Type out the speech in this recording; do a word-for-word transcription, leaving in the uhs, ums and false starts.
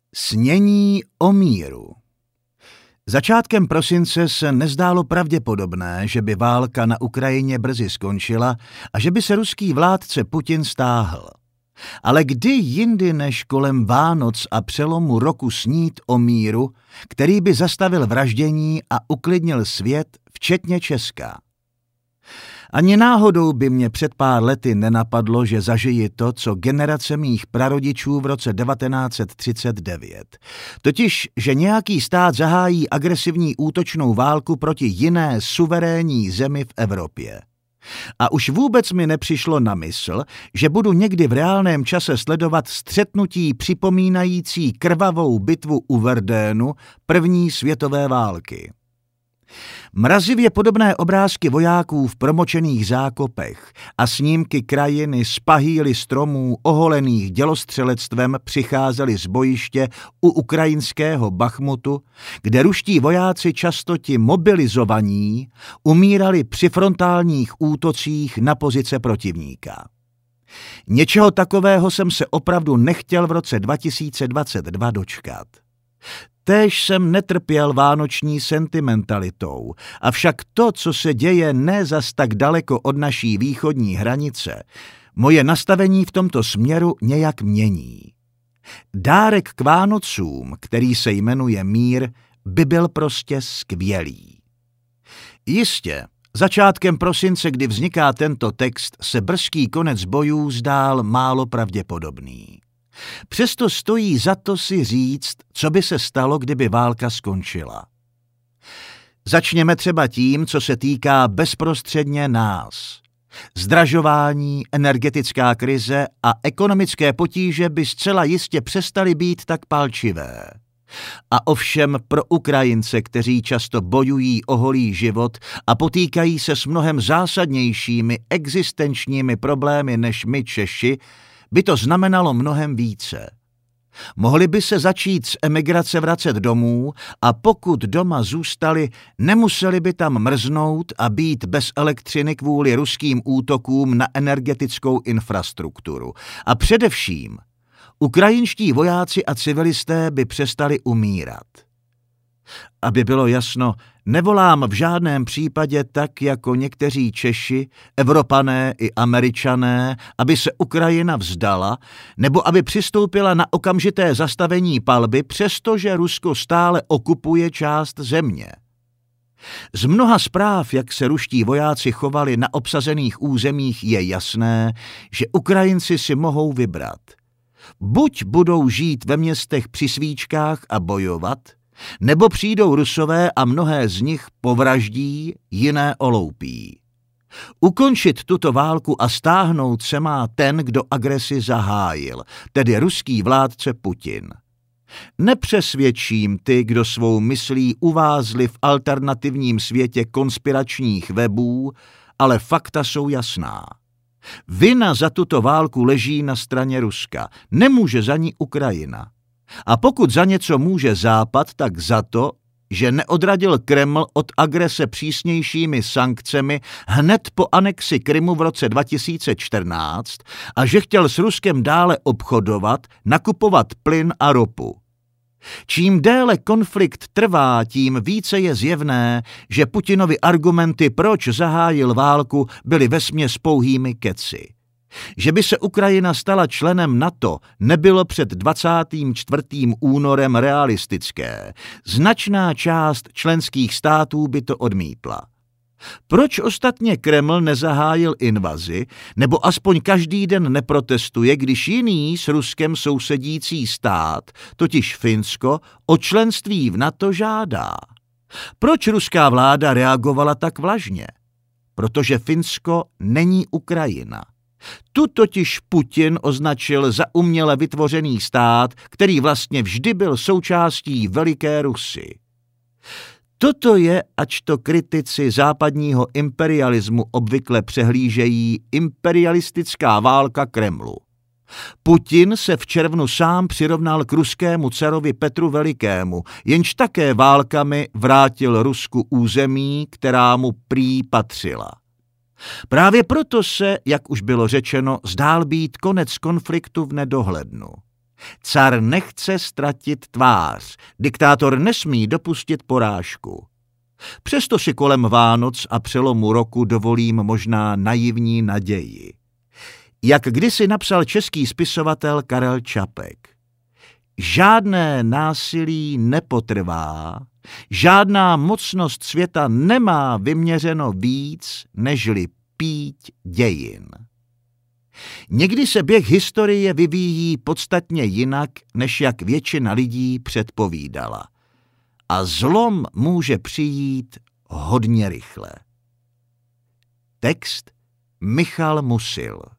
Snění o míru. Začátkem prosince se nezdálo pravděpodobné, že by válka na Ukrajině brzy skončila a že by se ruský vládce Putin stáhl. Ale kdy jindy než kolem Vánoc a přelomu roku snít o míru, který by zastavil vraždění a uklidnil svět, včetně Česka? Ani náhodou by mě před pár lety nenapadlo, že zažiji to, co generace mých prarodičů v roce devatenáct set třicet devět. Totiž, že nějaký stát zahájí agresivní útočnou válku proti jiné suverénní zemi v Evropě. A už vůbec mi nepřišlo na mysl, že budu někdy v reálném čase sledovat střetnutí připomínající krvavou bitvu u Verdénu první světové války. Mrazivě podobné obrázky vojáků v promočených zákopech a snímky krajiny z pahýly stromů oholených dělostřelectvem přicházely z bojiště u ukrajinského Bachmutu, kde ruští vojáci, často ti mobilizovaní, umírali při frontálních útocích na pozice protivníka. Něčeho takového jsem se opravdu nechtěl v roce dva tisíce dvacet dva dočkat. Též jsem netrpěl vánoční sentimentalitou, avšak to, co se děje ne zas tak daleko od naší východní hranice, moje nastavení v tomto směru nějak mění. Dárek k Vánocům, který se jmenuje mír, by byl prostě skvělý. Jistě, začátkem prosince, kdy vzniká tento text, se brzký konec bojů zdál málo pravděpodobný. Přesto stojí za to si říct, co by se stalo, kdyby válka skončila. Začněme třeba tím, co se týká bezprostředně nás. Zdražování, energetická krize a ekonomické potíže by zcela jistě přestaly být tak palčivé. A ovšem pro Ukrajince, kteří často bojují o holý život a potýkají se s mnohem zásadnějšími existenčními problémy než my Češi, by to znamenalo mnohem více. Mohli by se začít z emigrace vracet domů a pokud doma zůstali, nemuseli by tam mrznout a být bez elektřiny kvůli ruským útokům na energetickou infrastrukturu. A především, ukrajinští vojáci a civilisté by přestali umírat. Aby bylo jasno, nevolám v žádném případě tak jako někteří Češi, Evropané i Američané, aby se Ukrajina vzdala, nebo aby přistoupila na okamžité zastavení palby, přestože Rusko stále okupuje část země. Z mnoha zpráv, jak se ruští vojáci chovali na obsazených územích, je jasné, že Ukrajinci si mohou vybrat. Buď budou žít ve městech při svíčkách a bojovat, nebo přijdou Rusové a mnohé z nich povraždí, jiné oloupí. Ukončit tuto válku a stáhnout se má ten, kdo agresi zahájil, tedy ruský vládce Putin. Nepřesvědčím ty, kdo svou myslí uvázli v alternativním světě konspiračních webů, ale fakta jsou jasná. Vina za tuto válku leží na straně Ruska, nemůže za ní Ukrajina. A pokud za něco může Západ, tak za to, že neodradil Kreml od agrese přísnějšími sankcemi hned po anexi Krymu v roce dva tisíce čtrnáct a že chtěl s Ruskem dále obchodovat, nakupovat plyn a ropu. Čím déle konflikt trvá, tím více je zjevné, že Putinovi argumenty, proč zahájil válku, byly vesměs pouhými keci. Že by se Ukrajina stala členem NATO, nebylo před dvacátým čtvrtým únorem realistické. Značná část členských států by to odmítla. Proč ostatně Kreml nezahájil invazi, nebo aspoň každý den neprotestuje, když jiný s Ruskem sousedící stát, totiž Finsko, o členství v NATO žádá? Proč ruská vláda reagovala tak vlažně? Protože Finsko není Ukrajina. Tu totiž Putin označil za uměle vytvořený stát, který vlastně vždy byl součástí veliké Rusy. Toto je, ač to kritici západního imperialismu obvykle přehlížejí, imperialistická válka Kremlu. Putin se v červnu sám přirovnal k ruskému carovi Petru Velikému, jenž také válkami vrátil Rusku území, která mu prý patřila. Právě proto se, jak už bylo řečeno, zdál být konec konfliktu v nedohlednu. Car nechce ztratit tvář, diktátor nesmí dopustit porážku. Přesto si kolem Vánoc a přelomu roku dovolím možná naivní naději. Jak kdysi napsal český spisovatel Karel Čapek. Žádné násilí nepotrvá, žádná mocnost světa nemá vyměřeno víc, nežli píď dějin. Někdy se běh historie vyvíjí podstatně jinak, než jak většina lidí předpovídala. A zlom může přijít hodně rychle. Text Michal Musil.